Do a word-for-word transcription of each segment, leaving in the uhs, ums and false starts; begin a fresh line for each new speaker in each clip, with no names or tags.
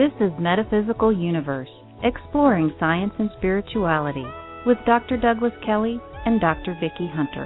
This is Metaphysical Universe, exploring science and spirituality, with Doctor Douglas Kelly and Doctor Vicki Hunter.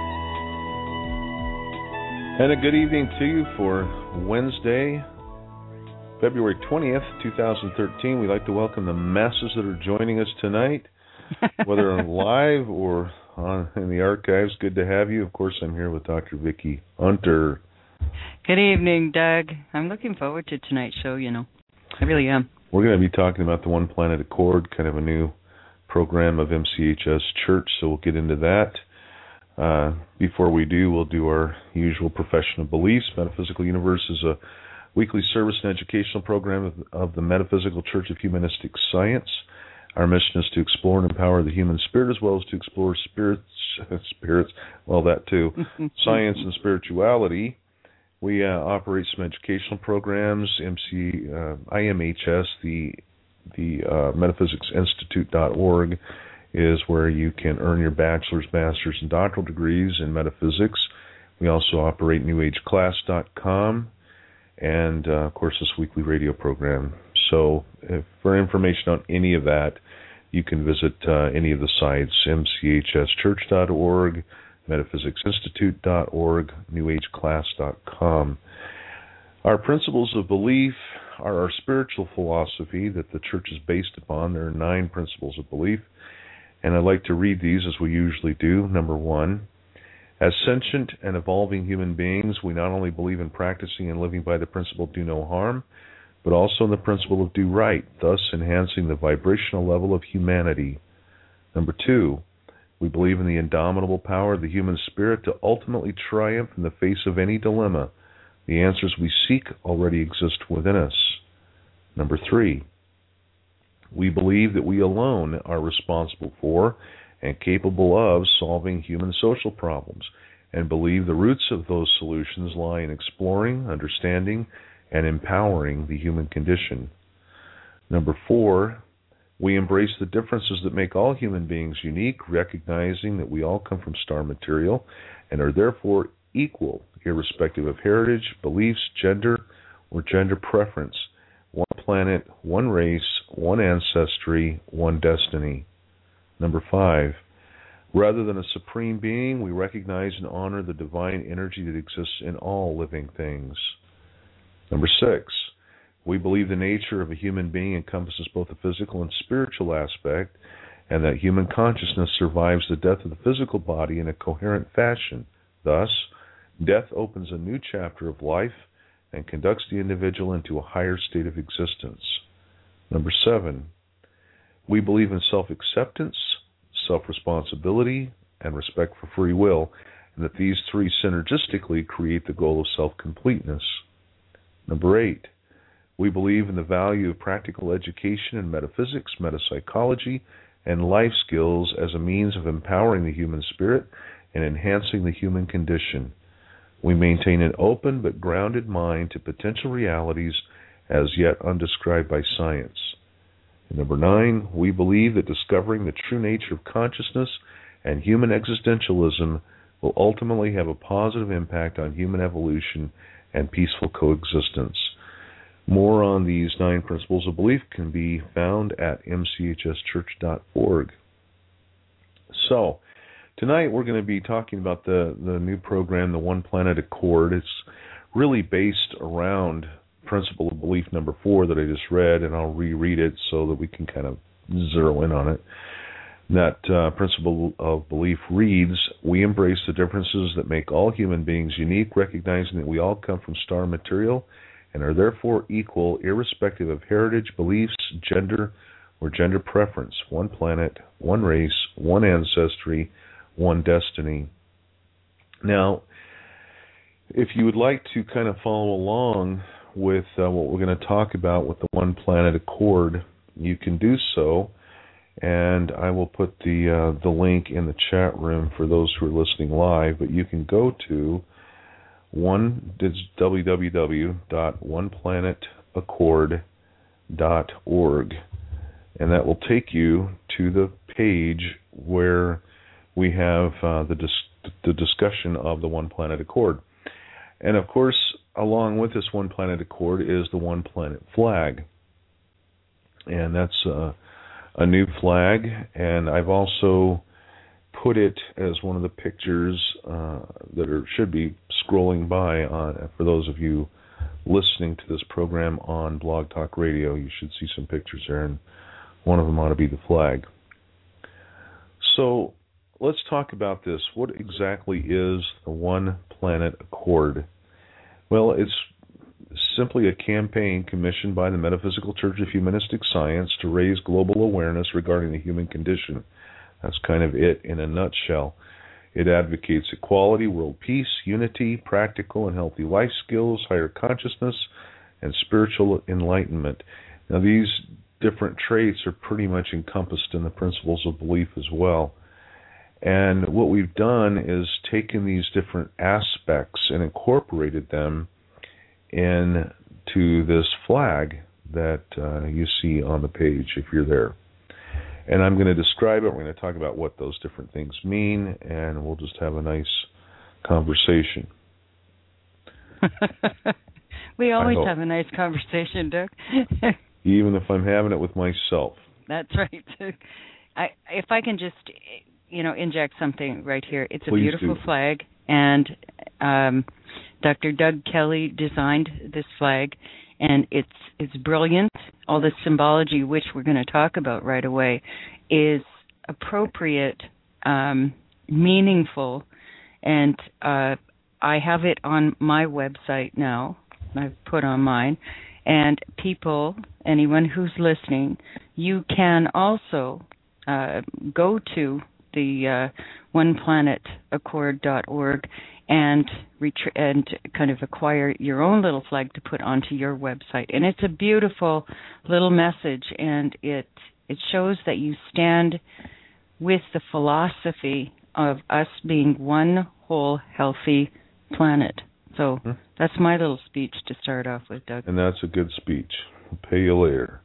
And a good evening to you for Wednesday, February twentieth, twenty thirteen. We'd like to welcome the masses that are joining us tonight, whether live or on in the archives. Good to have you. Of course, I'm here with Doctor Vicki Hunter.
Good evening, Doug. I'm looking forward to tonight's show, you know. I really am.
We're going to be talking about the One Planet Accord, kind of a new program of M C H S Church, so we'll get into that. Uh, before we do, we'll do our usual profession of beliefs. Metaphysical Universe is a weekly service and educational program of, of the Metaphysical Church of Humanistic Science. Our mission is to explore and empower the human spirit, as well as to explore spirits, spirits, well, that too, science and spirituality. We uh, operate some educational programs. M C, uh, I M H S, the the uh, metaphysics institute dot org, is where you can earn your bachelor's, master's, and doctoral degrees in metaphysics. We also operate new age class dot com and, uh, of course, this weekly radio program. So if, for information on any of that, you can visit uh, any of the sites, M C H S church dot org, metaphysics institute dot org, new age class dot com. Our principles of belief are our spiritual philosophy that the church is based upon. There are nine principles of belief, and I'd like to read these as we usually do. Number one, as sentient and evolving human beings, we not only believe in practicing and living by the principle do no harm, but also in the principle of do right, thus enhancing the vibrational level of humanity. Number two, we believe in the indomitable power of the human spirit to ultimately triumph in the face of any dilemma. The answers we seek already exist within us. Number three, we believe that we alone are responsible for and capable of solving human social problems, and believe the roots of those solutions lie in exploring, understanding, and empowering the human condition. Number four, we embrace the differences that make all human beings unique, recognizing that we all come from star material and are therefore equal, irrespective of heritage, beliefs, gender, or gender preference. One planet, one race, one ancestry, one destiny. Number five, rather than a supreme being, we recognize and honor the divine energy that exists in all living things. Number six, we believe the nature of a human being encompasses both the physical and spiritual aspect, and that human consciousness survives the death of the physical body in a coherent fashion. Thus, death opens a new chapter of life and conducts the individual into a higher state of existence. Number seven, we believe in self-acceptance, self-responsibility, and respect for free will, and that these three synergistically create the goal of self-completeness. Number eight, we believe in the value of practical education in metaphysics, metapsychology, and life skills as a means of empowering the human spirit and enhancing the human condition. We maintain an open but grounded mind to potential realities as yet undescribed by science. And number nine, we believe that discovering the true nature of consciousness and human existentialism will ultimately have a positive impact on human evolution and peaceful coexistence. More on these nine principles of belief can be found at M C H S church dot org. So, tonight we're going to be talking about the, the new program, the One Planet Accord. It's really based around principle of belief number four that I just read, and I'll reread it so that we can kind of zero in on it. That uh, principle of belief reads, we embrace the differences that make all human beings unique, recognizing that we all come from star material and are therefore equal, irrespective of heritage, beliefs, gender, or gender preference. One planet, one race, one ancestry, one destiny. Now, if you would like to kind of follow along with uh, what we're going to talk about with the One Planet Accord, you can do so, and I will put the uh, the link in the chat room for those who are listening live, but you can go to one w w w dot one planet accord dot org, and that will take you to the page where we have uh, the dis- the discussion of the One Planet Accord. And of course, along with this One Planet Accord is the One Planet flag. and that's uh, a new flag. And I've also put it as one of the pictures uh, that are, should be scrolling by on, for those of you listening to this program on Blog Talk Radio. You should see some pictures there, and one of them ought to be the flag. So let's talk about this. What exactly is the One Planet Accord? Well, it's simply a campaign commissioned by the Metaphysical Church of Humanistic Science to raise global awareness regarding the human condition. That's kind of it in a nutshell. It advocates equality, world peace, unity, practical and healthy life skills, higher consciousness, and spiritual enlightenment. Now, these different traits are pretty much encompassed in the principles of belief as well. And what we've done is taken these different aspects and incorporated them into this flag that uh, you see on the page if you're there. And I'm going to describe it. We're going to talk about what those different things mean, and we'll just have a nice conversation.
We always have a nice conversation, Doug.
Even if I'm having it with myself.
That's right. I, if I can just, you know, inject something right here. It's a
Please
beautiful
do.
flag, and um, Doctor Doug Kelly designed this flag, and it's it's brilliant. All the symbology, which we're going to talk about right away, is appropriate, um, meaningful, and uh, I have it on my website now. I've put on mine, and people, anyone who's listening, you can also uh, go to the uh, one planet accord dot org and retrie- and kind of acquire your own little flag to put onto your website. And it's a beautiful little message, and it it shows that you stand with the philosophy of us being one whole healthy planet. So hmm. that's my little speech to start off with, Doug.
And that's a good speech. I'll pay you later.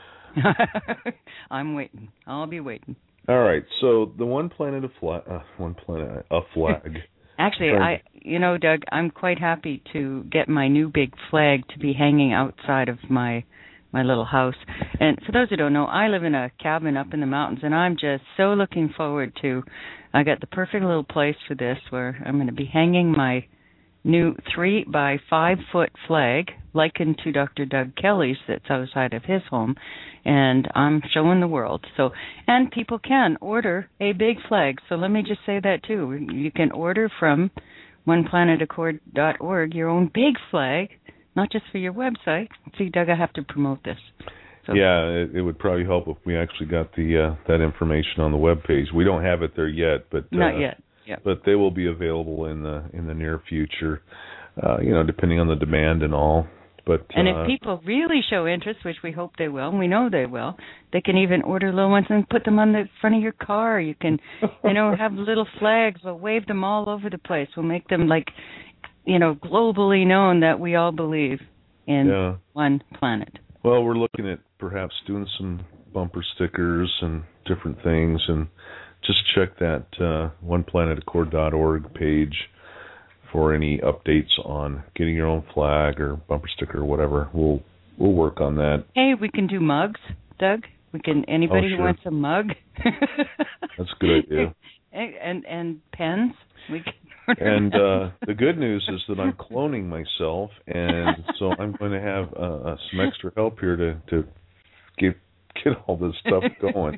I'm waiting. I'll be waiting.
All right. So the one planet, a flag, uh, one planet, a flag.
Actually, I, you know, Doug, I'm quite happy to get my new big flag to be hanging outside of my my little house. And for those who don't know, I live in a cabin up in the mountains, and I'm just so looking forward to. I got the perfect little place for this, where I'm going to be hanging my new three by five foot flag, likened to Doctor Doug Kelly's, that's outside of his home, and I'm showing the world. So, and people can order a big flag. So let me just say that too. You can order from one planet accord dot org your own big flag, not just for your website. See, Doug, I have to promote this. So.
Yeah, it, it would probably help if we actually got the uh, that information on the webpage. We don't have it there yet, but
not
uh,
yet. Yep.
But they will be available in the in the near future, uh, you know, depending on the demand and all. But
and
uh,
if people really show interest, which we hope they will, and we know they will, they can even order little ones and put them on the front of your car. You can, you know, have little flags. We'll wave them all over the place. We'll make them like, you know, globally known that we all believe in
yeah.
one planet.
Well, we're looking at perhaps doing some bumper stickers and different things, and just check that uh, one planet accord dot org page for any updates on getting your own flag or bumper sticker or whatever. We'll we'll work on that.
Hey, we can do mugs, Doug. We can anybody
oh, sure.
who wants a mug.
That's a good idea.
And and, and pens. We can
and uh, the good news is that I'm cloning myself, and so I'm going to have uh, some extra help here to to get get all this stuff going.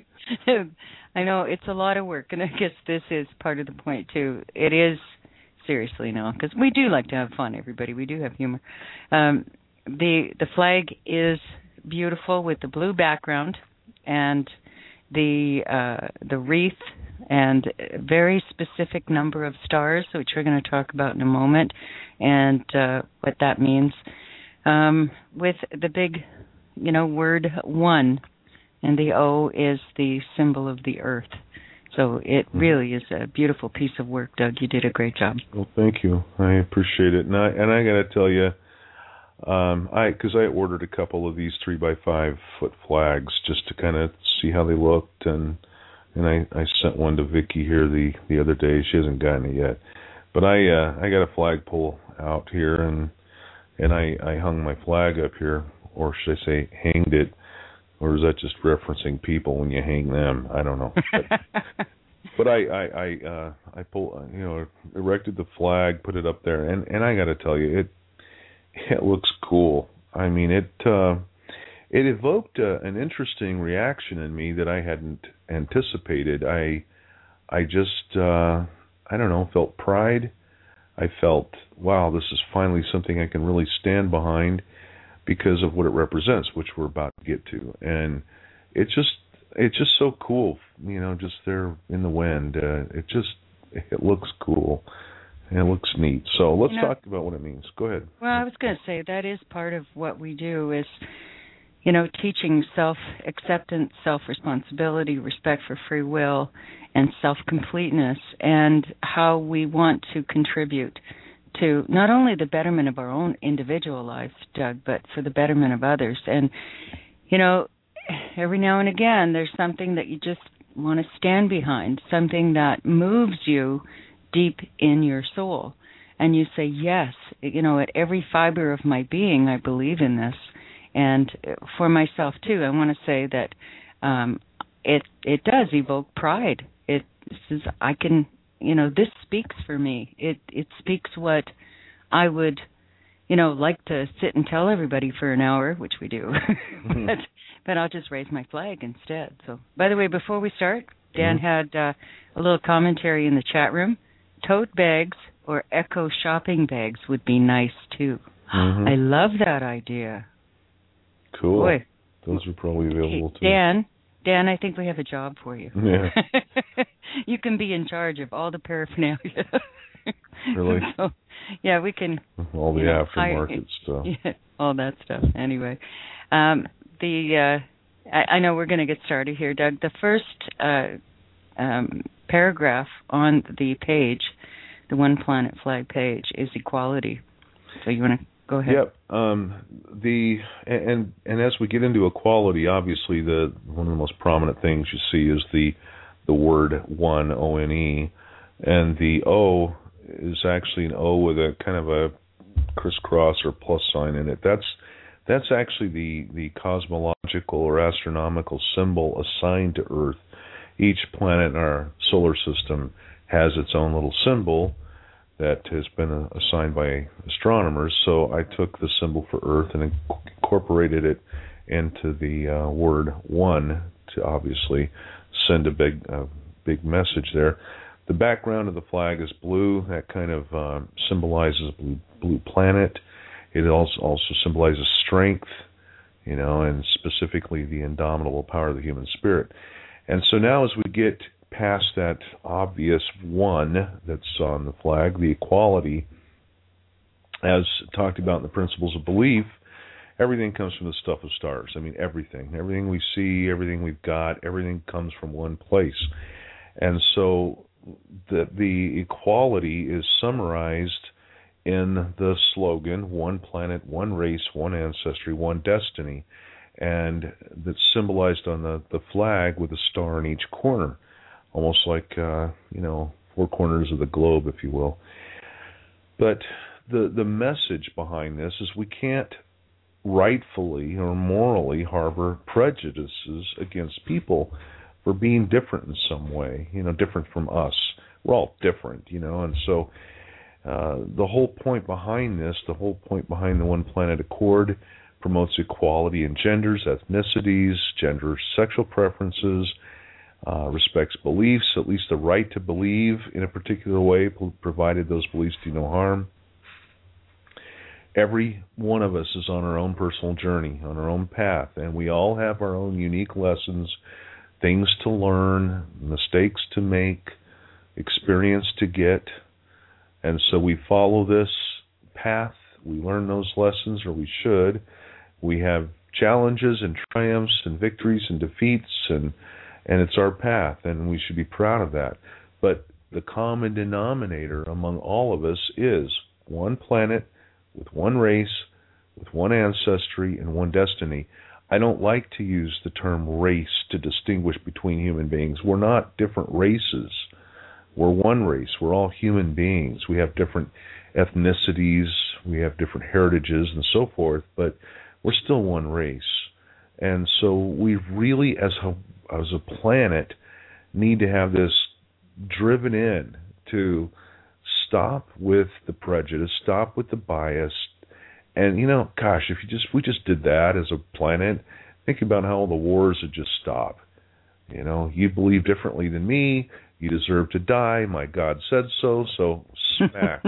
I know it's a lot of work, and I guess this is part of the point too. It is seriously now, because we do like to have fun. Everybody, we do have humor. Um, the the flag is beautiful with the blue background and the uh, the wreath and a very specific number of stars, which we're going to talk about in a moment, and uh, what that means. Um, with the big, you know, word one. And the O is the symbol of the earth. So it really is a beautiful piece of work, Doug. You did a great job.
Well, thank you. I appreciate it. And I, and I got to tell you, um, I because I ordered a couple of these three by five foot flags just to kind of see how they looked, and and I, I sent one to Vicki here the, the other day. She hasn't gotten it yet, but I uh, I got a flagpole out here, and and I, I hung my flag up here, or should I say, hanged it. or is that just referencing people when you hang them? I don't know. But, but I I I, uh, I pull, you know, erected the flag, put it up there, and, and I got to tell you, it it looks cool. I mean, it uh, it evoked uh, an interesting reaction in me that I hadn't anticipated. I I just uh, I don't know, felt pride. I felt, wow, this is finally something I can really stand behind because of what it represents, which we're about to get to. And it's just it's just so cool, you know, just there in the wind. Uh, it just it looks cool and it looks neat. So let's you know, talk about what it means. Go ahead.
Well, I was going to say that is part of what we do is, you know, teaching self-acceptance, self-responsibility, respect for free will, and self-completeness, and how we want to contribute to not only the betterment of our own individual lives, Doug, but for the betterment of others. And, you know, every now and again, there's something that you just want to stand behind, something that moves you deep in your soul. And you say, yes, you know, at every fiber of my being, I believe in this. And for myself, too, I want to say that um, it it does evoke pride. It says, I can, you know, this speaks for me. It it speaks what I would, you know, like to sit and tell everybody for an hour, which we do. Mm-hmm. but, but I'll just raise my flag instead. So, by the way, before we start, Dan mm-hmm. had uh, a little commentary in the chat room. Tote bags or eco shopping bags would be nice, too. Mm-hmm. I love that idea.
Cool.
Boy.
Those are probably available, too.
Dan, Dan, I think we have a job for you.
Yeah.
You can be in charge of all the paraphernalia.
Really?
So, yeah, we can.
All the aftermarket hire, stuff.
Yeah, all that stuff. Anyway, um, the uh, I, I know we're going to get started here, Doug. The first uh, um, paragraph on the page, the One Planet Flag page, is equality. So you want to go ahead?
Yep. Um, the and and as we get into equality, obviously the one of the most prominent things you see is the the word one, O N E, and the O is actually an O with a kind of a crisscross or plus sign in it. That's that's actually the the cosmological or astronomical symbol assigned to Earth. Each planet in our solar system has its own little symbol that has been assigned by astronomers. So I took the symbol for Earth and incorporated it into the uh, word one to obviously send a big uh, big message there. The background of the flag is blue. That kind of uh, symbolizes a blue, blue planet. It also also symbolizes strength, you know, and specifically the indomitable power of the human spirit. And so now as we get past that obvious one that's on the flag, the equality, as talked about in the Principles of Belief, everything comes from the stuff of stars. I mean, everything. Everything we see, everything we've got, everything comes from one place. And so the, the equality is summarized in the slogan, one planet, one race, one ancestry, one destiny, and that's symbolized on the, the flag with a star in each corner, almost like, uh, you know, four corners of the globe, if you will. But the the message behind this is we can't rightfully or morally harbor prejudices against people for being different in some way, you know, different from us. We're all different, you know, and so uh, the whole point behind this, the whole point behind the One Planet Accord promotes equality in genders, ethnicities, gender, sexual preferences, uh, respects beliefs, at least the right to believe in a particular way, provided those beliefs do no harm. Every one of us is on our own personal journey, on our own path, and we all have our own unique lessons, things to learn, mistakes to make, experience to get, and so we follow this path. We learn those lessons, or we should. We have challenges and triumphs and victories and defeats, and and it's our path, and we should be proud of that. But the common denominator among all of us is one planet, with one race, with one ancestry, and one destiny. I don't like to use the term race to distinguish between human beings. We're not different races. We're one race. We're all human beings. We have different ethnicities, we have different heritages, and so forth, but we're still one race. And so we really, as a, as a planet, need to have this driven in to stop with the prejudice, stop with the bias. And, you know, gosh, if you just we just did that as a planet, think about how all the wars would just stop. You know, you believe differently than me, you deserve to die, my God said so, so smack.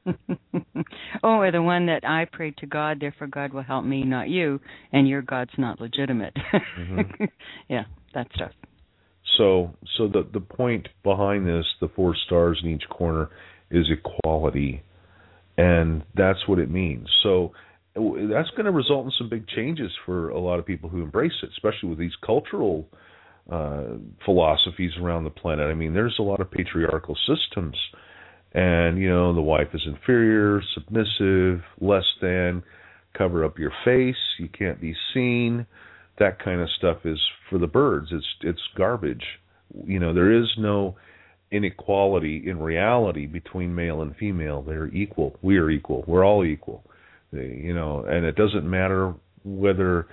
Oh, or the one that I prayed to God, therefore God will help me, not you, and your God's not legitimate. Mm-hmm. Yeah, that stuff.
So so the, the point behind this, the four stars in each corner, is equality. And that's what it means. So that's going to result in some big changes for a lot of people who embrace it, especially with these cultural uh, philosophies around the planet. I mean, there's a lot of patriarchal systems. And, you know, the wife is inferior, submissive, less than, cover up your face, you can't be seen. That kind of stuff is for the birds. It's it's garbage. You know, there is no inequality in reality between male and female. They're equal. We are equal. We're all equal. They, you know, and it doesn't matter whether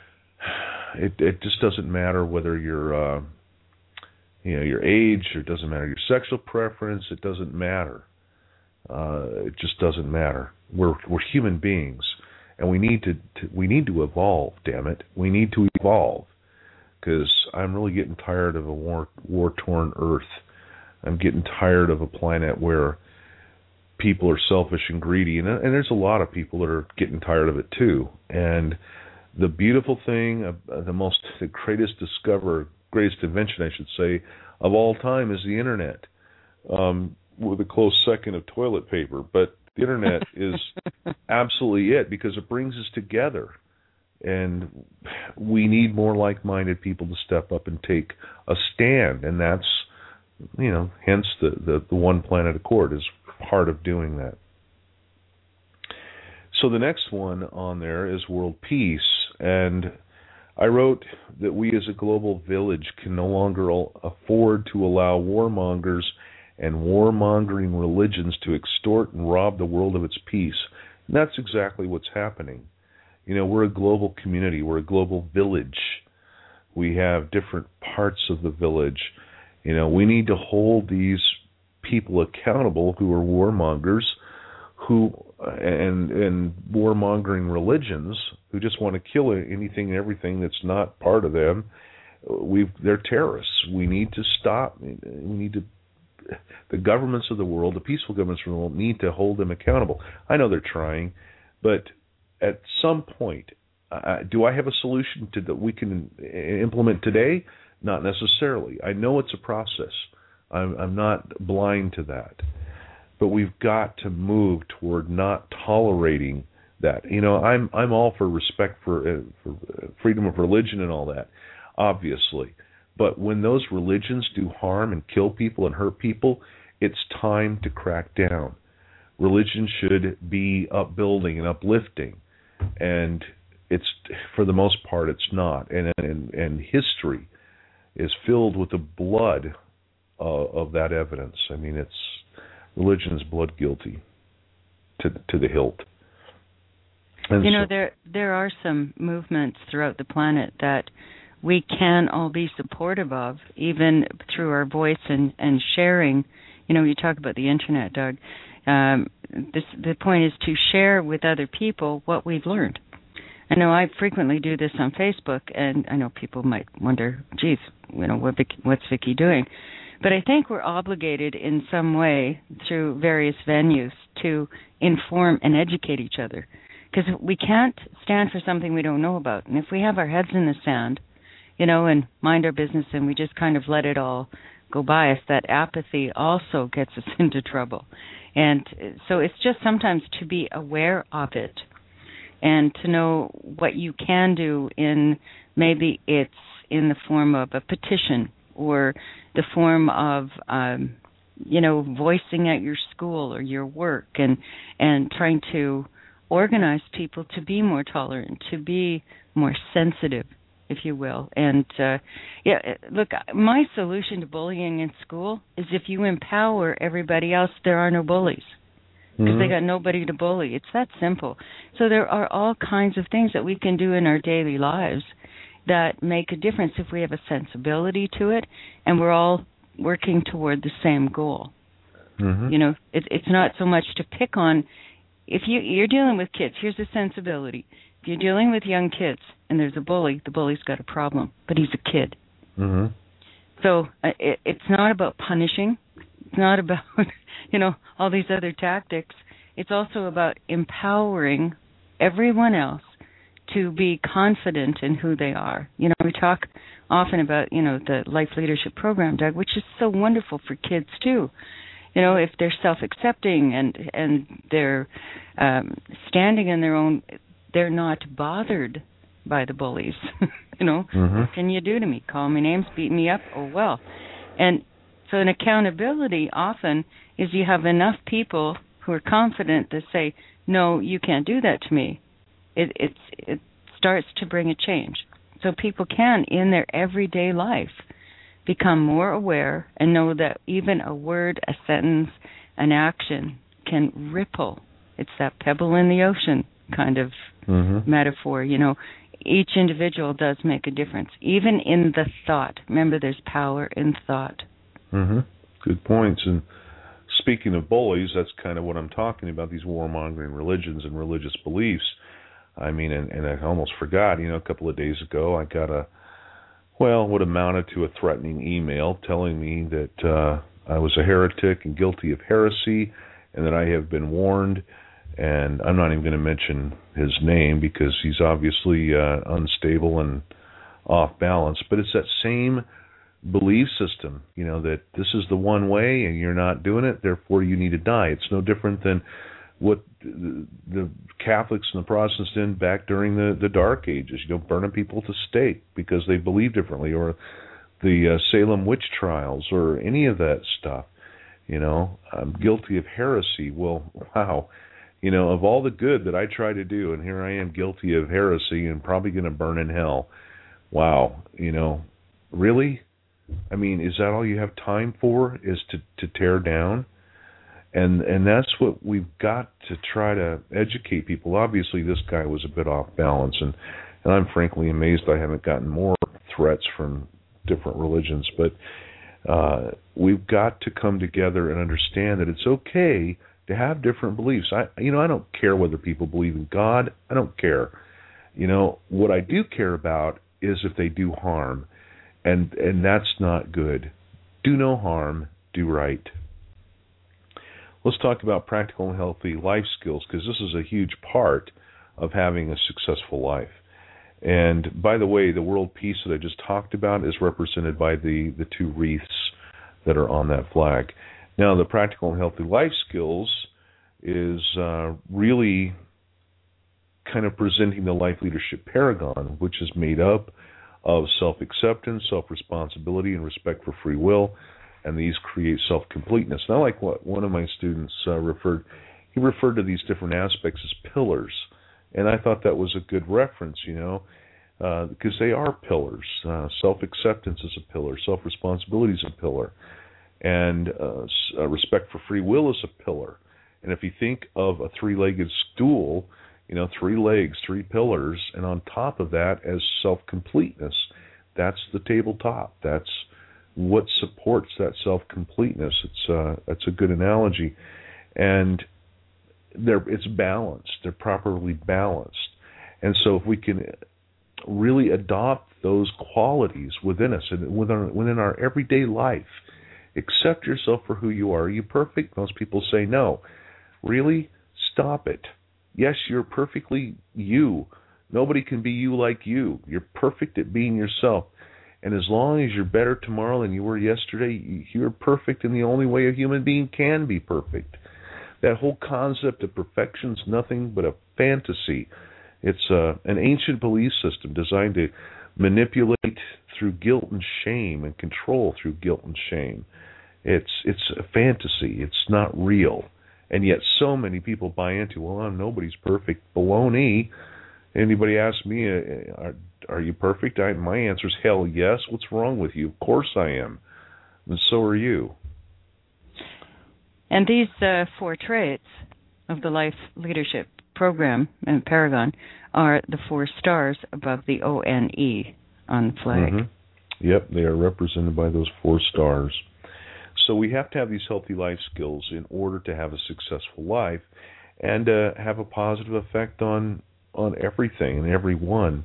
it it just doesn't matter whether you're uh, you know your age, or it doesn't matter your sexual preference. It doesn't matter. Uh, it just doesn't matter. We're we're human beings, and we need to, to we need to evolve. Damn it, we need to evolve, because I'm really getting tired of a war war torn Earth. I'm getting tired of a planet where people are selfish and greedy, and, and there's a lot of people that are getting tired of it too. And the beautiful thing, uh, the most, the greatest discover, greatest invention, I should say, of all time is the internet, um, with a close second of toilet paper. But the internet is absolutely it, because it brings us together, and we need more like-minded people to step up and take a stand, and that's, you know, hence the, the, the One Planet Accord is part of doing that. So the next one on there is world peace, and I wrote that we as a global village can no longer afford to allow warmongers and warmongering religions to extort and rob the world of its peace. And that's exactly what's happening. You know, we're a global community. We're a global village. We have different parts of the village. You know, we need to hold these people accountable who are warmongers, who and and warmongering religions who just want to kill anything and everything that's not part of them. We've they're terrorists. We need to stop. We need to. The governments of the world, the peaceful governments of the world, need to hold them accountable. I know they're trying, but at some point, uh, do I have a solution to that we can implement today? Not necessarily. I know it's a process. I'm, I'm not blind to that. But we've got to move toward not tolerating that. You know, I'm I'm all for respect for, uh, for freedom of religion and all that, obviously. But when those religions do harm and kill people and hurt people, it's time to crack down. Religion should be upbuilding and uplifting, and it's, for the most part, it's not. And and, and history is filled with the blood uh, of that evidence. I mean, it's religion is blood guilty to to the hilt. And
you know,
so,
there there are some movements throughout the planet that we can all be supportive of, even through our voice and, and sharing. You know, you talk about the internet, Doug. Um, this, the point is to share with other people what we've learned. I know I frequently do this on Facebook, and I know people might wonder, geez, you know, what Vicky, what's Vicky doing? But I think we're obligated in some way through various venues to inform and educate each other, because we can't stand for something we don't know about. And if we have our heads in the sand, you know, and mind our business and we just kind of let it all go by us, that apathy also gets us into trouble. And so it's just sometimes to be aware of it and to know what you can do in, maybe it's in the form of a petition or the form of, um, you know, voicing at your school or your work, and and trying to organize people to be more tolerant, to be more sensitive, if you will. And, uh, yeah, look, my solution to bullying in school is if you empower everybody else, there are no bullies, because mm-hmm. they got nobody to bully. It's that simple. So there are all kinds of things that we can do in our daily lives. that make a difference if we have a sensibility to it and we're all working toward the same goal.
Mm-hmm.
You know, it, it's not so much to pick on. If you, you're dealing with kids, here's the sensibility. If you're dealing with young kids and there's a bully, the bully's got a problem, but he's a kid.
Mm-hmm.
So uh, it, it's not about punishing. It's not about, you know, all these other tactics. It's also about empowering everyone else to be confident in who they are. You know, we talk often about, you know, the Life Leadership Program, Doug, which is so wonderful for kids too. You know, if they're self-accepting and and they're um, standing in their own, they're not bothered by the bullies. You know,
mm-hmm.
What can you do to me? Call me names, beat me up? Oh, well. And so an accountability often is you have enough people who are confident to say, no, you can't do that to me. It, it's, it starts to bring a change. So people can, in their everyday life, become more aware and know that even a word, a sentence, an action can ripple. It's that pebble in the ocean kind of
mm-hmm.
metaphor. You know, each individual does make a difference, even in the thought. Remember, there's power in thought.
Mm-hmm. Good points. And speaking of bullies, that's kind of what I'm talking about, these warmongering religions and religious beliefs. I mean, and, and I almost forgot, you know, a couple of days ago, I got a, well, what amounted to a threatening email telling me that uh, I was a heretic and guilty of heresy and that I have been warned. And I'm not even going to mention his name because he's obviously uh, unstable and off balance. But it's that same belief system, you know, that this is the one way and you're not doing it, therefore you need to die. It's no different than what the, the Catholics and the Protestants did back during the, the Dark Ages, you know, burning people to stake because they believe differently, or the uh, Salem witch trials, or any of that stuff. You know, I'm guilty of heresy. Well, wow. You know, of all the good that I try to do, and here I am guilty of heresy and probably going to burn in hell. Wow. You know, really? I mean, is that all you have time for, is to, to tear down? And and that's what we've got to try to educate people. Obviously, this guy was a bit off balance, and, and I'm frankly amazed I haven't gotten more threats from different religions. But uh, we've got to come together and understand that it's okay to have different beliefs. I, you know, I don't care whether people believe in God. I don't care. You know, what I do care about is if they do harm, and and that's not good. Do no harm, do right. Let's talk about practical and healthy life skills, because this is a huge part of having a successful life. And by the way, the world peace that I just talked about is represented by the, the two wreaths that are on that flag. Now, the practical and healthy life skills is uh, really kind of presenting the life leadership paragon, which is made up of self-acceptance, self-responsibility, and respect for free will. And these create self-completeness. And I like what one of my students uh, referred, he referred to these different aspects as pillars. And I thought that was a good reference, you know, uh, because they are pillars. Uh, self-acceptance is a pillar. Self-responsibility is a pillar. And uh, uh, respect for free will is a pillar. And if you think of a three-legged stool, you know, three legs, three pillars, and on top of that as self-completeness, that's the tabletop. That's what supports that self-completeness. It's uh, that's a good analogy, and they're it's balanced. They're properly balanced, and so if we can really adopt those qualities within us and within our, within our everyday life, accept yourself for who you are. Are you perfect? Most people say no. Really? Stop it. Yes, you're perfectly you. Nobody can be you like you. You're perfect at being yourself. And as long as you're better tomorrow than you were yesterday, you're perfect in the only way a human being can be perfect. That whole concept of perfection is nothing but a fantasy. It's uh, an ancient belief system designed to manipulate through guilt and shame and control through guilt and shame. It's it's a fantasy. It's not real. And yet so many people buy into, well, I'm nobody's perfect. Baloney. Anybody ask me, uh, are, are you perfect? I, my answer is hell yes. What's wrong with you? Of course I am. And so are you.
And these uh, four traits of the Life Leadership Program and Paragon are the four stars above the O N E on the flag.
Mm-hmm. Yep, they are represented by those four stars. So we have to have these healthy life skills in order to have a successful life and uh, have a positive effect on on everything and everyone.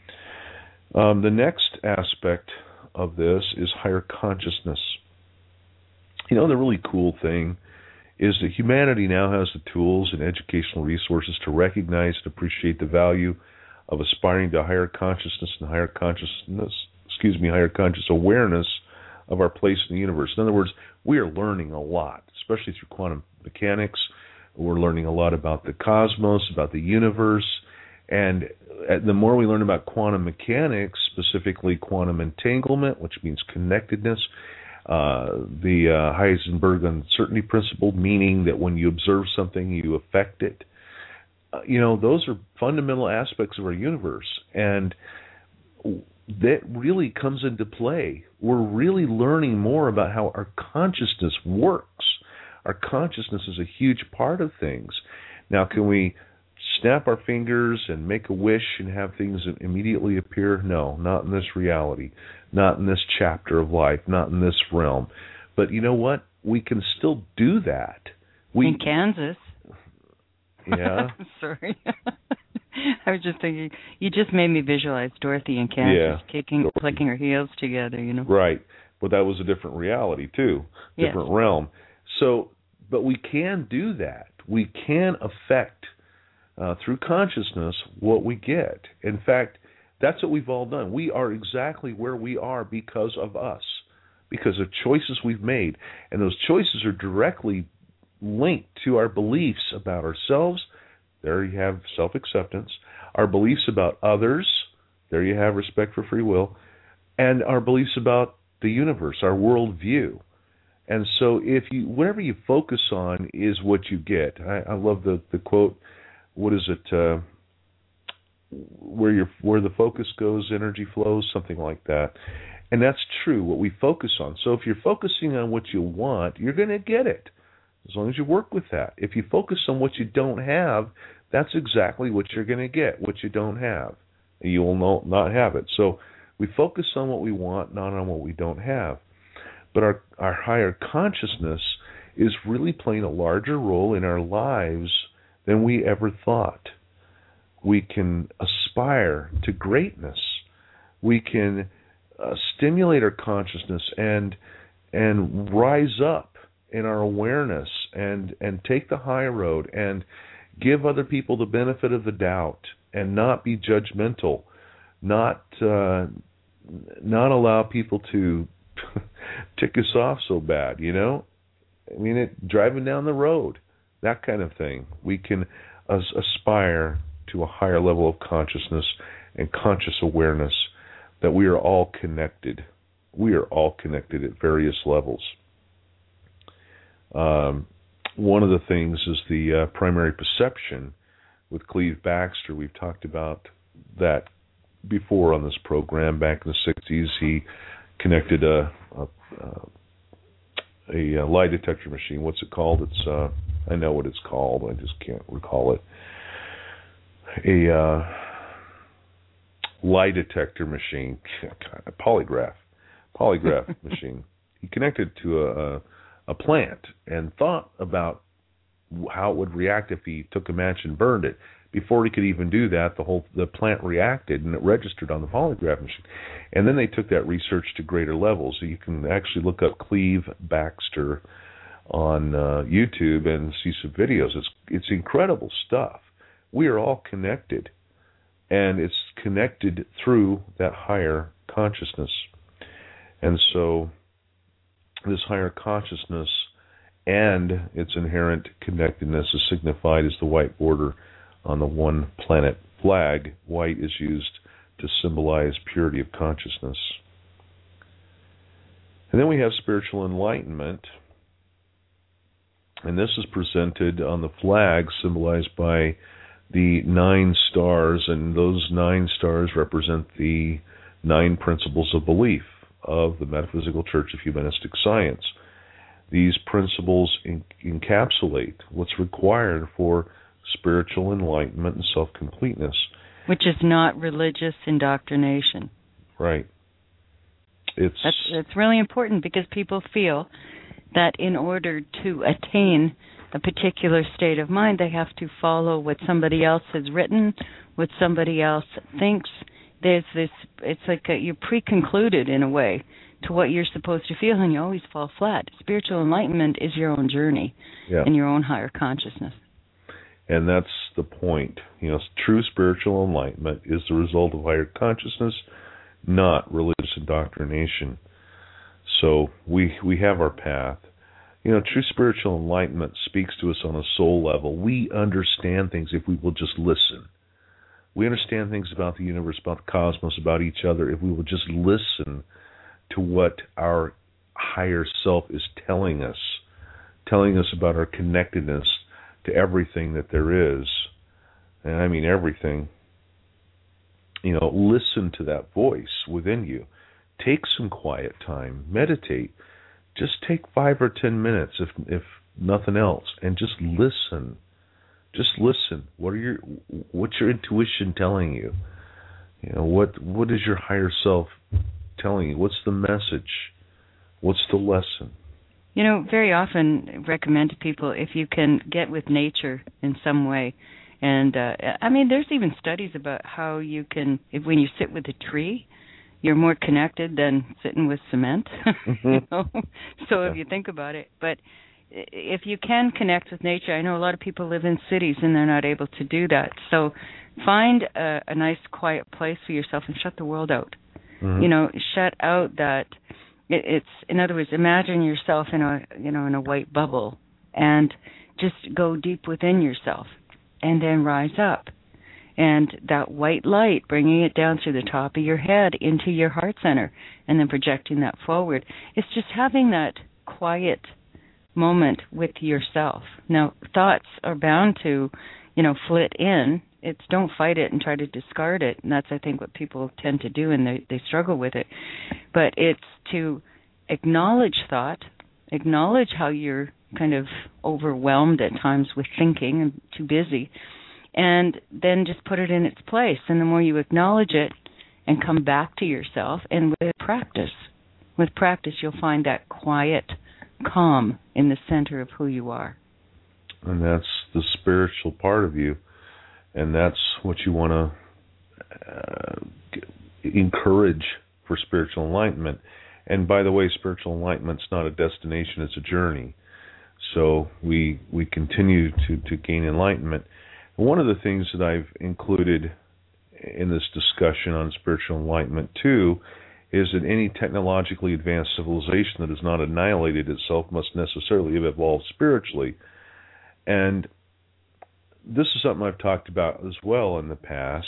Um, the next aspect of this is higher consciousness. You know, the really cool thing is that humanity now has the tools and educational resources to recognize and appreciate the value of aspiring to higher consciousness and higher consciousness, excuse me, higher conscious awareness of our place in the universe. In other words, we are learning a lot, especially through quantum mechanics. We're learning a lot about the cosmos, about the universe, and the more we learn about quantum mechanics, specifically quantum entanglement, which means connectedness, uh, the uh, Heisenberg uncertainty principle, meaning that when you observe something, you affect it. Uh, you know, those are fundamental aspects of our universe, and that really comes into play. We're really learning more about how our consciousness works. Our consciousness is a huge part of things. Now, can we snap our fingers and make a wish and have things immediately appear? No, not in this reality, not in this chapter of life, not in this realm. But you know what? We can still do that. We,
in Kansas.
Yeah.
Sorry. I was just thinking, you just made me visualize Dorothy in Kansas,
yeah,
kicking,
Dorothy.
clicking her heels together, you know.
Right. But that was a different reality, too, different
yes.
realm. So, but we can do that. We can affect, uh, through consciousness, what we get. In fact, that's what we've all done. We are exactly where we are because of us, because of choices we've made. And those choices are directly linked to our beliefs about ourselves. There you have self-acceptance. Our beliefs about others. There you have respect for free will. And our beliefs about the universe, our worldview. And so if you, whatever you focus on is what you get. I, I love the, the quote, what is it, uh, where your where the focus goes, energy flows, something like that. And that's true, what we focus on. So if you're focusing on what you want, you're going to get it, as long as you work with that. If you focus on what you don't have, that's exactly what you're going to get, what you don't have. And you will not have it. So we focus on what we want, not on what we don't have. But our, our higher consciousness is really playing a larger role in our lives than we ever thought. We can aspire to greatness. We can uh, stimulate our consciousness and and rise up in our awareness and, and take the high road and give other people the benefit of the doubt and not be judgmental, not uh, not allow people to tick us off so bad, you know? I mean, it, driving down the road, that kind of thing. We can as, aspire to a higher level of consciousness and conscious awareness that we are all connected. We are all connected at various levels. Um, one of the things is the uh, primary perception with Cleve Baxter. We've talked about that before on this program. Back in the sixties, he connected a, a, a, a lie detector machine. What's it called? It's uh, I know what it's called. I just can't recall it. A uh, lie detector machine, a polygraph, polygraph machine. He connected to a, a a plant and thought about how it would react if he took a match and burned it. Before he could even do that, the whole the plant reacted and it registered on the polygraph machine. And then they took that research to greater levels. So you can actually look up Cleve Baxter on uh, YouTube and see some videos. It's it's incredible stuff. We are all connected, and it's connected through that higher consciousness. And so this higher consciousness and its inherent connectedness is signified as the white border on the one planet flag. White is used to symbolize purity of consciousness. And then we have spiritual enlightenment. And this is presented on the flag, symbolized by the nine stars, and those nine stars represent the nine principles of belief of the Metaphysical Church of Humanistic Science. These principles en- encapsulate what's required for spiritual enlightenment and self-completeness.
Which is not religious indoctrination.
Right. It's
that's that's really important, because people feel that in order to attain a particular state of mind, they have to follow what somebody else has written, what somebody else thinks. There's this, it's like a, you're pre-concluded in a way to what you're supposed to feel, and you always fall flat. Spiritual enlightenment is your own journey,
yeah.
in your own higher consciousness.
And that's the point. You know, true spiritual enlightenment is the result of higher consciousness, not religious indoctrination. So we we have our path. You know, true spiritual enlightenment speaks to us on a soul level. We understand things if we will just listen. We understand things about the universe, about the cosmos, about each other, if we will just listen to what our higher self is telling us, telling us about our connectedness to everything that there is. And I mean everything. You know, listen to that voice within you. Take some quiet time. Meditate. Just take five or ten minutes, if if nothing else, and just listen. Just listen. What are your what's your intuition telling you? You know, what what is your higher self telling you? What's the message? What's the lesson?
You know, very often recommend to people, if you can get with nature in some way. And uh, I mean, there's even studies about how you can, if when you sit with a tree, you're more connected than sitting with cement.
Mm-hmm.
You know? So
yeah.
if you think about it, but if you can connect with nature, I know a lot of people live in cities and they're not able to do that. So find a, a nice quiet place for yourself and shut the world out. Mm-hmm. You know, shut out that it, it's. In other words, imagine yourself in a you know in a white bubble, and just go deep within yourself, and then rise up. And that white light, bringing it down through the top of your head into your heart center, and then projecting that forward. It's just having that quiet moment with yourself. Now, thoughts are bound to, you know, flit in. It's don't fight it and try to discard it. And that's, I think, what people tend to do, and they, they struggle with it. But it's to acknowledge thought, acknowledge how you're kind of overwhelmed at times with thinking and too busy, and then just put it in its place. And the more you acknowledge it and come back to yourself, and with practice, with practice, you'll find that quiet calm in the center of who you are.
And that's the spiritual part of you. And that's what you want to uh, encourage for spiritual enlightenment. And by the way, spiritual enlightenment's not a destination, it's a journey. So we we continue to, to gain enlightenment. One of the things that I've included in this discussion on spiritual enlightenment, too, is that any technologically advanced civilization that has not annihilated itself must necessarily have evolved spiritually. And this is something I've talked about as well in the past.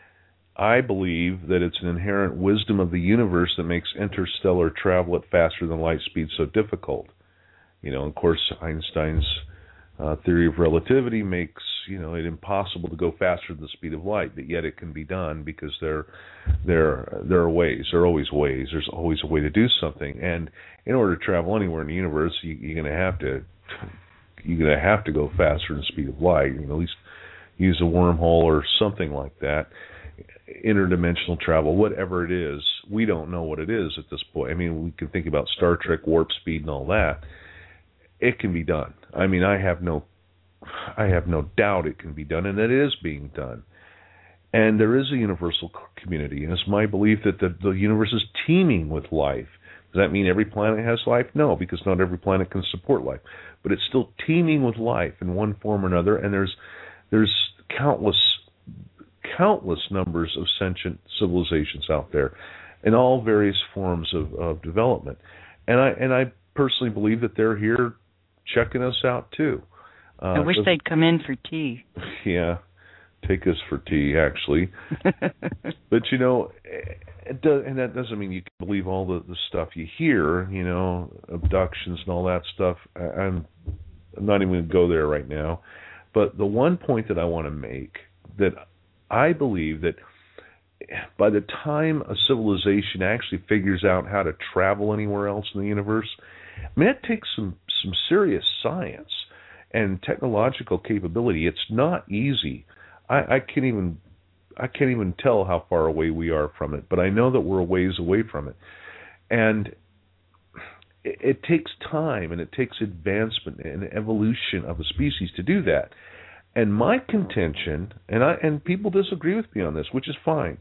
I believe that it's an inherent wisdom of the universe that makes interstellar travel at faster than light speed so difficult. You know, of course, Einstein's uh, theory of relativity makes, you know, it impossible to go faster than the speed of light, but yet it can be done because there, there, there are ways. There are always ways. There's always a way to do something. And in order to travel anywhere in the universe, you, you're going to have to, you're going to have to go faster than the speed of light. You know, at least use a wormhole or something like that. Interdimensional travel, whatever it is, we don't know what it is at this point. I mean, we can think about Star Trek warp speed and all that. It can be done. I mean, I have no, I have no doubt it can be done, and it is being done. And there is a universal community, and it's my belief that the, the universe is teeming with life. Does that mean every planet has life? No, because not every planet can support life. But it's still teeming with life in one form or another, and there's there's countless countless numbers of sentient civilizations out there in all various forms of, of development. And I and I personally believe that they're here checking us out too. Uh,
I wish they'd come in for tea.
Yeah, take us for tea, actually. But, you know, it does, and that doesn't mean you can believe all the, the stuff you hear, you know, abductions and all that stuff. I, I'm, I'm not even going to go there right now. But the one point that I want to make, that I believe that by the time a civilization actually figures out how to travel anywhere else in the universe, I mean, it takes some, some serious science and technological capability. It's not easy. I, I can't even I can't even tell how far away we are from it, but I know that we're a ways away from it. And it, it takes time, and it takes advancement and evolution of a species to do that. And my contention, and I and people disagree with me on this, which is fine.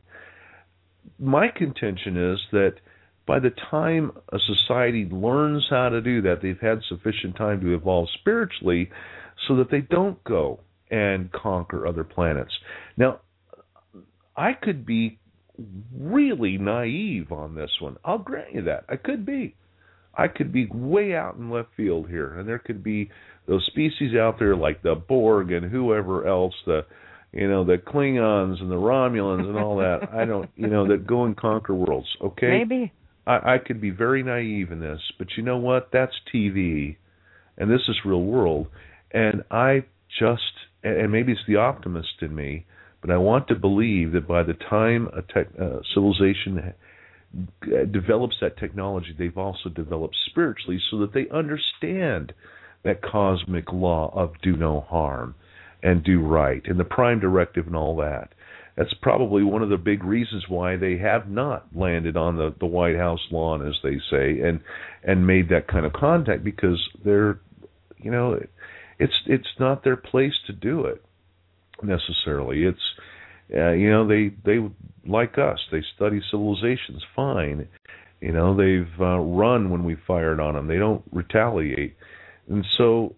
My contention is that by the time a society learns how to do that, they've had sufficient time to evolve spiritually so that they don't go and conquer other planets. Now, I could be really naive on this one. I'll grant you that. I could be. I could be way out in left field here, and there could be those species out there like the Borg and whoever else, the you know, the Klingons and the Romulans and all that. I don't, you know, that go and conquer worlds. Okay,
maybe
I, I could be very naive in this, but you know what? That's T V, and this is real world. And I just, and maybe it's the optimist in me, but I want to believe that by the time a tech, uh, civilization develops that technology, they've also developed spiritually so that they understand that cosmic law of do no harm and do right and the prime directive and all that. That's probably one of the big reasons why they have not landed on the, the White House lawn, as they say, and and made that kind of contact, because they're, you know, it's it's not their place to do it necessarily. It's uh, you know, they they like us, they study civilizations fine. You know, they've uh, run when we fired on them. They don't retaliate, and so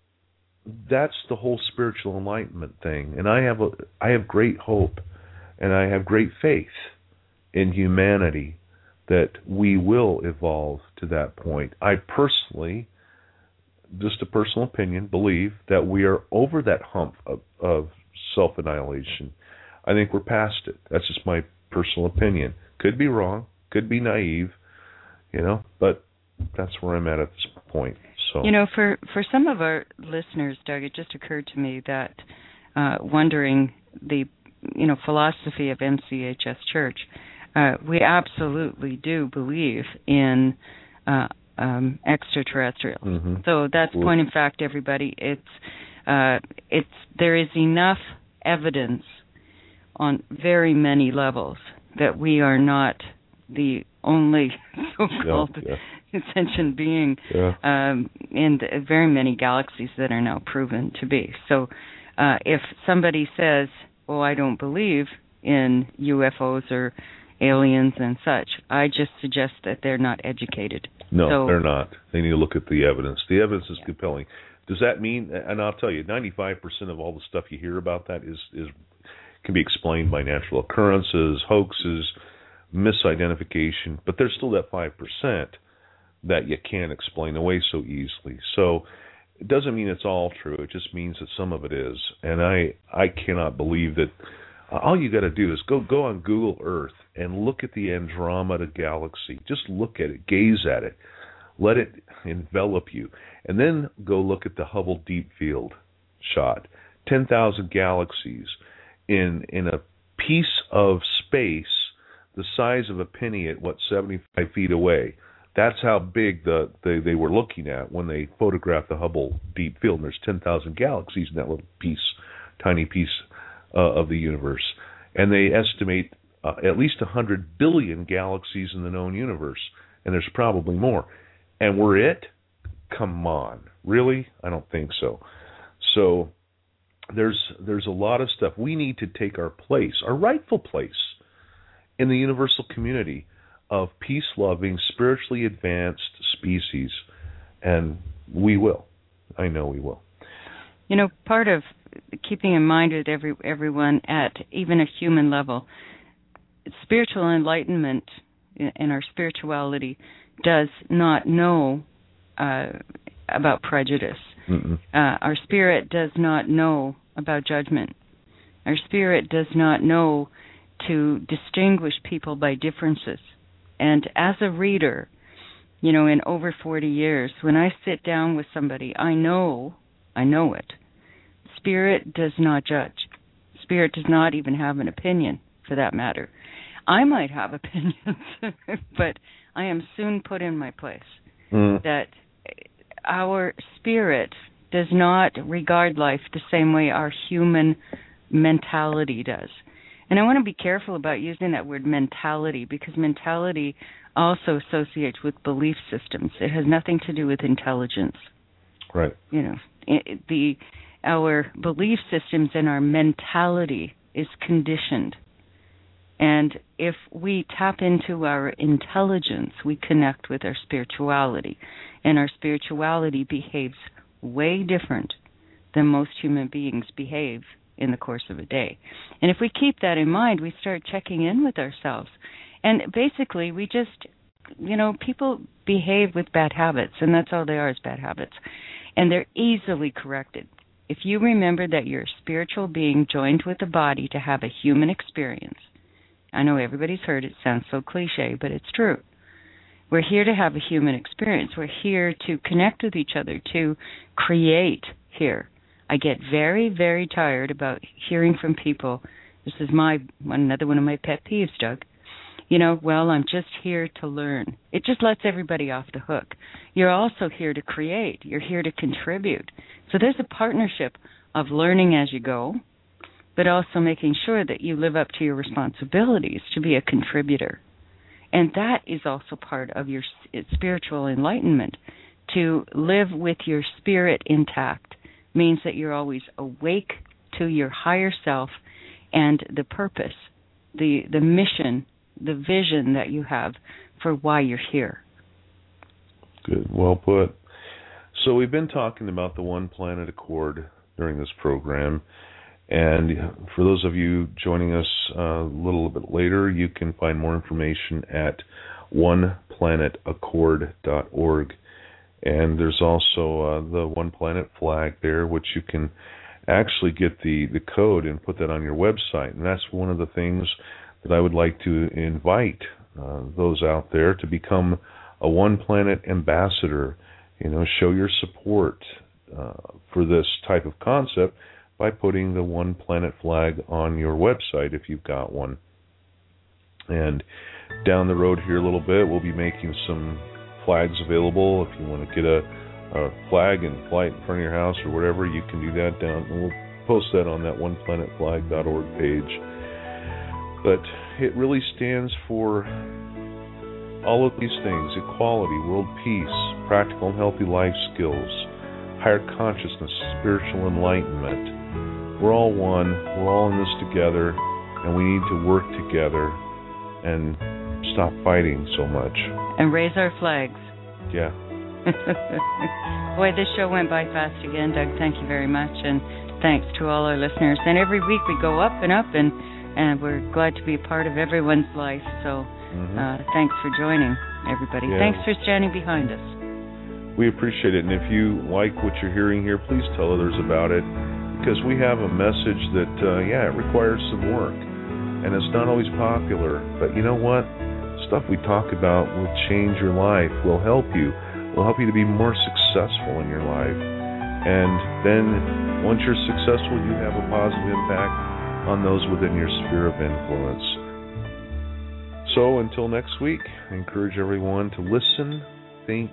that's the whole spiritual enlightenment thing. And I have a I have great hope, and I have great faith in humanity that we will evolve to that point. I personally, just a personal opinion, believe that we are over that hump of, of self-annihilation. I think we're past it. That's just my personal opinion. Could be wrong, could be naive, you know, but that's where I'm at at this point. So,
you know, for, for some of our listeners, Doug, it just occurred to me that uh, wondering the, you know, philosophy of M C H S Church, uh, we absolutely do believe in uh, um, extraterrestrials.
Mm-hmm.
So that's point in fact, everybody. It's uh, it's there is enough evidence on very many levels that we are not the only so-called
yeah, yeah.
sentient being
yeah.
um, in the very many galaxies that are now proven to be. So uh, if somebody says, oh, I don't believe in U F Os or aliens and such, I just suggest that they're not educated.
No,
so,
they're not. They need to look at the evidence. The evidence is
yeah.
compelling. Does that mean, and I'll tell you, ninety-five percent of all the stuff you hear about that is, is can be explained by natural occurrences, hoaxes, misidentification, but there's still that five percent that you can't explain away so easily. So it doesn't mean it's all true. It just means that some of it is. And I, I cannot believe that. All you got to do is go go on Google Earth and look at the Andromeda galaxy. Just look at it, gaze at it, let it envelop you, and then go look at the Hubble Deep Field shot. ten thousand galaxies in in a piece of space the size of a penny at, what, seventy-five feet away. That's how big the they, they were looking at when they photographed the Hubble Deep Field. And there's ten thousand galaxies in that little piece, tiny piece uh, of the universe. And they estimate uh, at least one hundred billion galaxies in the known universe. And there's probably more. And we're it? Come on. Really? I don't think so. So there's there's a lot of stuff. We need to take our place, our rightful place, in the universal community of peace-loving, spiritually advanced species, and we will. I know we will.
You know, part of keeping in mind with every everyone at even a human level, spiritual enlightenment and our spirituality does not know uh, about prejudice. Uh, our spirit does not know about judgment. Our spirit does not know to distinguish people by differences. And as a reader, you know, in over forty years, when I sit down with somebody, I know, I know it. Spirit does not judge. Spirit does not even have an opinion, for that matter. I might have opinions, but I am soon put in my place. Mm. That our spirit does not regard life the same way our human mentality does. And I want to be careful about using that word mentality, because mentality also associates with belief systems. It has nothing to do with intelligence.
Right.
You know, it, the our belief systems and our mentality is conditioned. And if we tap into our intelligence, we connect with our spirituality. And our spirituality behaves way different than most human beings behave in the course of a day. And if we keep that in mind, we start checking in with ourselves. And basically, we just, you know, people behave with bad habits, and that's all they are, is bad habits. And they're easily corrected. If you remember that you're a spiritual being joined with a body to have a human experience, I know everybody's heard it, sounds so cliche, but it's true. We're here to have a human experience. We're here to connect with each other, to create here. I get very, very tired about hearing from people. This is my another one of my pet peeves, Doug. You know, well, I'm just here to learn. It just lets everybody off the hook. You're also here to create. You're here to contribute. So there's a partnership of learning as you go, but also making sure that you live up to your responsibilities to be a contributor. And that is also part of your spiritual enlightenment. To live with your spirit intact means that you're always awake to your higher self and the purpose, the the mission, the vision that you have for why you're here.
Good, well put. So we've been talking about the One Planet Accord during this program, and for those of you joining us a little bit later, you can find more information at one planet accord dot org. And there's also uh, the One Planet flag there, which you can actually get the, the code and put that on your website. And that's one of the things that I would like to invite uh, those out there to become a One Planet ambassador. You know, show your support uh, for this type of concept by putting the One Planet flag on your website if you've got one. And down the road here a little bit, we'll be making some flags available. If you want to get a, a flag and fly it in front of your house or whatever, you can do that down. And we'll post that on that one planet flag dot org page. But it really stands for all of these things: equality, world peace, practical and healthy life skills, higher consciousness, spiritual enlightenment. We're all one. We're all in this together, and we need to work together and stop fighting so much.
And raise our flags.
Yeah.
Boy, this show went by fast again, Doug. Thank you very much, and thanks to all our listeners. And every week we go up and up, and, and we're glad to be a part of everyone's life. So mm-hmm. uh, thanks for joining, everybody. Yeah. Thanks for standing behind us.
We appreciate it. And if you like what you're hearing here, please tell others about it, because we have a message that, uh, yeah, it requires some work. And it's not always popular. But you know what? Stuff we talk about will change your life, will help you, will help you to be more successful in your life. And then once you're successful, you have a positive impact on those within your sphere of influence. So until next week, I encourage everyone to listen, think,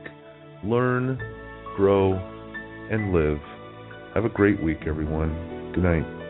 learn, grow, and live. Have a great week, everyone. Good night.